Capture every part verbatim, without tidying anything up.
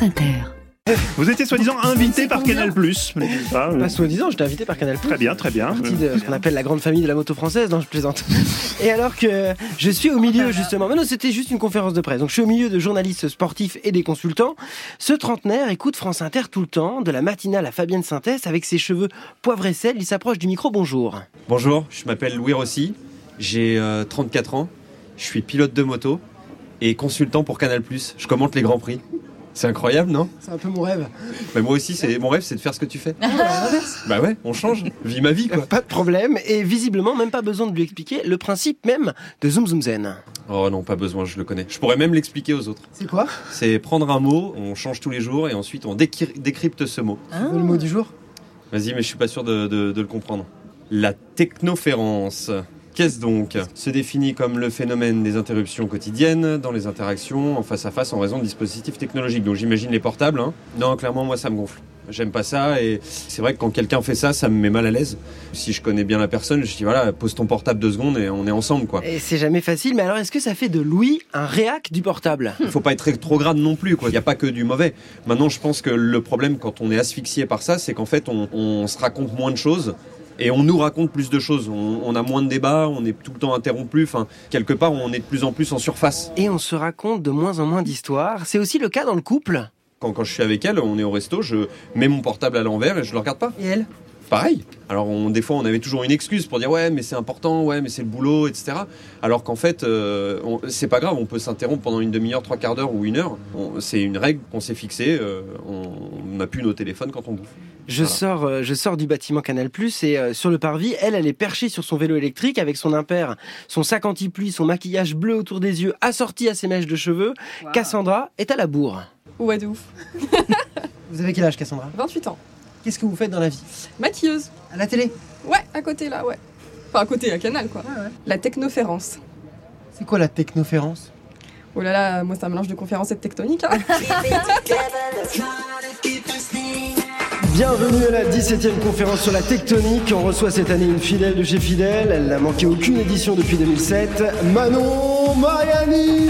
France Inter. Vous étiez soi-disant invité par Canal+. Pas, pas soi-disant, j'étais invité par Canal+. Très bien, très bien. Partie de ce qu'on appelle la grande famille de la moto française. Non, je plaisante. Et alors que je suis au milieu, justement. Mais non, c'était juste une conférence de presse. Donc je suis au milieu de journalistes sportifs et des consultants. Ce trentenaire écoute France Inter tout le temps, de la matinale à Fabienne Synthèse, avec ses cheveux poivre et sel. Il s'approche du micro. Bonjour. Bonjour, je m'appelle Louis Rossi. J'ai euh, trente-quatre ans. Je suis pilote de moto et consultant pour Canal+. Je commente les Grands Prix. C'est incroyable, non ? C'est un peu mon rêve. Bah moi aussi, c'est mon rêve, c'est de faire ce que tu fais. Bah ouais, on change. Vis ma vie, quoi. Pas de problème. Et visiblement, même pas besoin de lui expliquer le principe même de Zoom Zoom Zen. Oh non, pas besoin, je le connais. Je pourrais même l'expliquer aux autres. C'est quoi ? C'est prendre un mot, on change tous les jours et ensuite on décry- décrypte ce mot. Ah. Le mot du jour ? Vas-y, mais je suis pas sûr de, de, de le comprendre. La technoférence. Qu'est-ce donc ? Se définit comme le phénomène des interruptions quotidiennes dans les interactions en face à face en raison de dispositifs technologiques. Donc j'imagine les portables. Hein. Non, clairement, moi, ça me gonfle. J'aime pas ça et c'est vrai que quand quelqu'un fait ça, ça me met mal à l'aise. Si je connais bien la personne, je dis voilà, pose ton portable deux secondes et on est ensemble, quoi. Et c'est jamais facile, mais alors est-ce que ça fait de Louis un réac du portable ? Il faut pas être rétrograde non plus, quoi. Il n'y a pas que du mauvais. Maintenant, je pense que le problème quand on est asphyxié par ça, c'est qu'en fait, on, on se raconte moins de choses. Et on nous raconte plus de choses, on, on a moins de débats, on est tout le temps interrompu, enfin, quelque part on est de plus en plus en surface. Et on se raconte de moins en moins d'histoires, c'est aussi le cas dans le couple. Quand, quand je suis avec elle, on est au resto, je mets mon portable à l'envers et je le regarde pas. Et elle ? Pareil. Alors on, des fois on avait toujours une excuse pour dire ouais mais c'est important, ouais mais c'est le boulot, et cetera. Alors qu'en fait euh, on, c'est pas grave, on peut s'interrompre pendant une demi-heure, trois quarts d'heure ou une heure. On, c'est une règle qu'on s'est fixée, euh, on n'a plus nos téléphones quand on bouffe. Je, voilà. sors, euh, je sors du bâtiment Canal+, et euh, sur le parvis, elle, elle est perchée sur son vélo électrique avec son impair, son sac anti-pluie, son maquillage bleu autour des yeux, assorti à ses mèches de cheveux. Wow. Cassandra est à la bourre. Ouais, de ouf. Vous avez quel âge, Cassandra ? vingt-huit ans. Qu'est-ce que vous faites dans la vie ? Maquilleuse. À la télé ? Ouais, à côté là, ouais. Enfin, à côté, à Canal, quoi. Ouais, ouais. La technoférence. C'est quoi la technoférence ? Oh là là, moi c'est un mélange de conférence et de tectonique. Hein. Bienvenue à la dix-septième conférence sur la tectonique. On reçoit cette année une fidèle de chez Fidèle. Elle n'a manqué aucune édition depuis deux mille sept. Manon Mariani.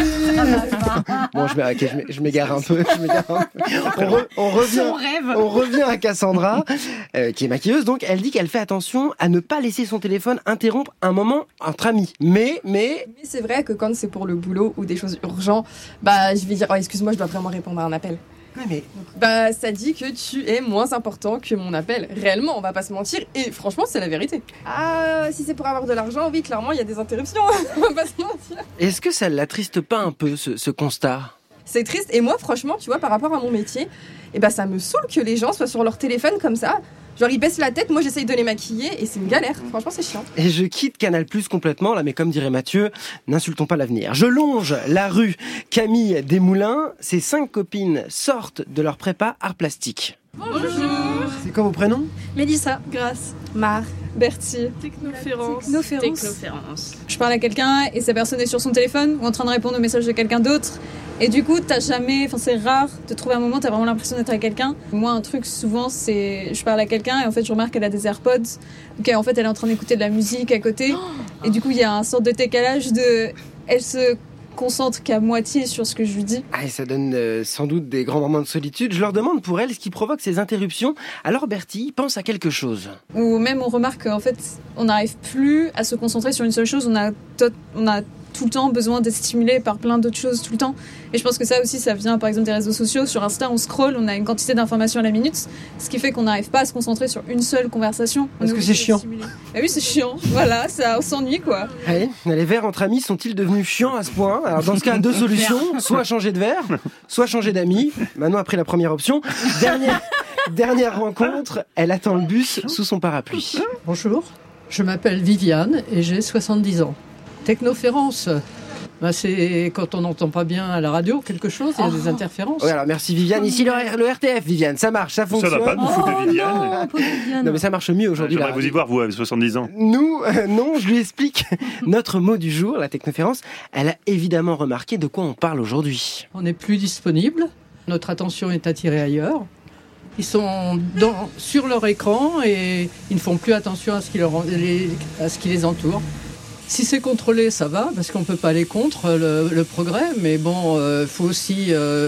Bon, je, okay, je m'égare un peu. Je m'égare un peu. On, re, on, revient, on revient à Cassandra, euh, qui est maquilleuse. Donc, elle dit qu'elle fait attention à ne pas laisser son téléphone interrompre un moment entre amis. Mais, mais... mais c'est vrai que quand c'est pour le boulot ou des choses urgentes, bah, je vais dire, oh, excuse-moi, je dois vraiment répondre à un appel. Ouais, mais... Bah, ça dit que tu es moins important que mon appel. Réellement, on va pas se mentir. Et franchement, c'est la vérité. Ah, si c'est pour avoir de l'argent, oui, clairement, il y a des interruptions. On va pas se mentir. Est-ce que ça l'attriste pas un peu, ce, ce constat ? C'est triste. Et moi, franchement, tu vois, par rapport à mon métier, eh ben, ça me saoule que les gens soient sur leur téléphone comme ça. Genre, ils baissent la tête, moi j'essaye de les maquiller et c'est une galère. Franchement, c'est chiant. Et je quitte Canal+ complètement, là, mais comme dirait Mathieu, n'insultons pas l'avenir. Je longe la rue Camille Desmoulins. Ses cinq copines sortent de leur prépa art plastique. Bonjour. C'est quoi vos prénoms ? Mélissa, Grace, Mar, Bertie, Technoférence. Technoférence. Technoférence. Je parle à quelqu'un et cette personne est sur son téléphone ou en train de répondre au message de quelqu'un d'autre. Et du coup, t'as jamais, enfin c'est rare de trouver un moment où t'as vraiment l'impression d'être avec quelqu'un. Moi, un truc souvent, c'est je parle à quelqu'un et en fait, je remarque qu'elle a des AirPods. Donc en fait, elle est en train d'écouter de la musique à côté. Et du coup, il y a un sorte de décalage de, elle se concentre qu'à moitié sur ce que je lui dis. Ah, et ça donne euh, sans doute des grands moments de solitude. Je leur demande pour elle ce qui provoque ces interruptions. Alors Bertie pense à quelque chose. Ou même on remarque qu'en fait, on n'arrive plus à se concentrer sur une seule chose. On a, to- on a tout le temps besoin d'être stimulé par plein d'autres choses tout le temps. Et je pense que ça aussi, ça vient par exemple des réseaux sociaux. Sur Insta, on scrolle, on a une quantité d'informations à la minute, ce qui fait qu'on n'arrive pas à se concentrer sur une seule conversation. Parce que c'est chiant. Ah oui, c'est chiant. Voilà, ça, on s'ennuie quoi. Allez, les verres entre amis sont-ils devenus chiants à ce point ? Alors dans ce cas, deux solutions. Soit changer de verre, soit changer d'amis. Maintenant, après la première option, dernière, dernière rencontre, elle attend le bus sous son parapluie. Bonjour, je m'appelle Viviane et j'ai soixante-dix ans. Technoférence, ben c'est quand on n'entend pas bien à la radio quelque chose, il y a oh. des interférences. Oui, alors merci Viviane. Ici le, le R T F, Viviane, ça marche, ça fonctionne. Ça va pas nous foutre oh, Viviane. Non, Viviane. Non mais ça marche mieux aujourd'hui. J'aimerais là. vous y voir, vous, avec soixante-dix ans. Nous, euh, non, je lui explique notre mot du jour, la technoférence. Elle a évidemment remarqué de quoi on parle aujourd'hui. On n'est plus disponible, notre attention est attirée ailleurs. Ils sont dans, sur leur écran et ils ne font plus attention à ce qui, leur, les, à ce qui les entoure. Si c'est contrôlé, ça va, parce qu'on ne peut pas aller contre le, le progrès, mais bon, il euh, faut aussi euh,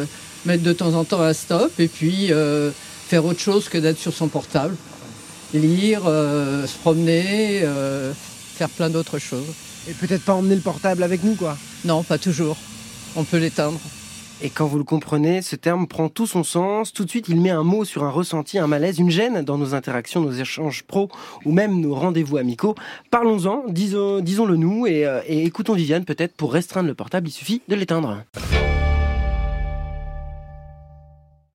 mettre de temps en temps un stop et puis euh, faire autre chose que d'être sur son portable. Lire, euh, se promener, euh, faire plein d'autres choses. Et peut-être pas emmener le portable avec nous, quoi. Non, pas toujours. On peut l'éteindre. Et quand vous le comprenez, ce terme prend tout son sens. Tout de suite, il met un mot sur un ressenti, un malaise, une gêne dans nos interactions, nos échanges pro ou même nos rendez-vous amicaux. Parlons-en, disons, disons-le nous et, euh, et écoutons Viviane peut-être pour restreindre le portable, il suffit de l'éteindre.